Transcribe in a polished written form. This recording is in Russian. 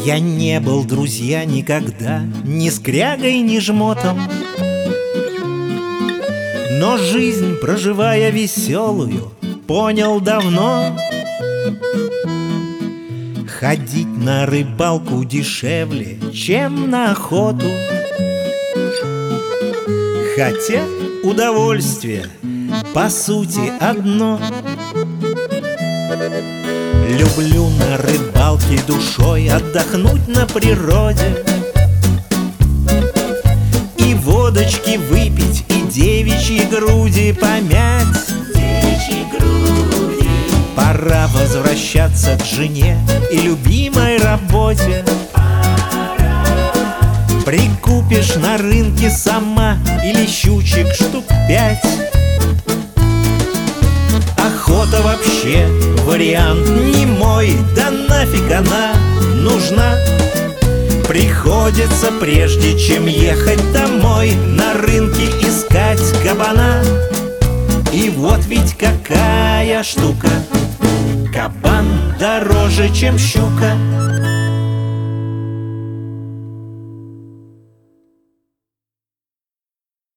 Я не был, друзья, никогда ни скрягой, ни жмотом, но жизнь, проживая веселую, понял давно: ходить на рыбалку дешевле, чем на охоту. Хотя удовольствие по сути одно. Люблю на рыбалке душой отдохнуть на природе, и водочки выпить, и девичьи груди помять. Пора возвращаться к жене и любимой работе. Прикупишь на рынке сама или щучек штук 5. Охота вообще вариант не мой, да нафиг она нужна. Приходится, прежде чем ехать домой, на рынке искать кабана. И вот ведь какая штука: кабан дороже, чем щука.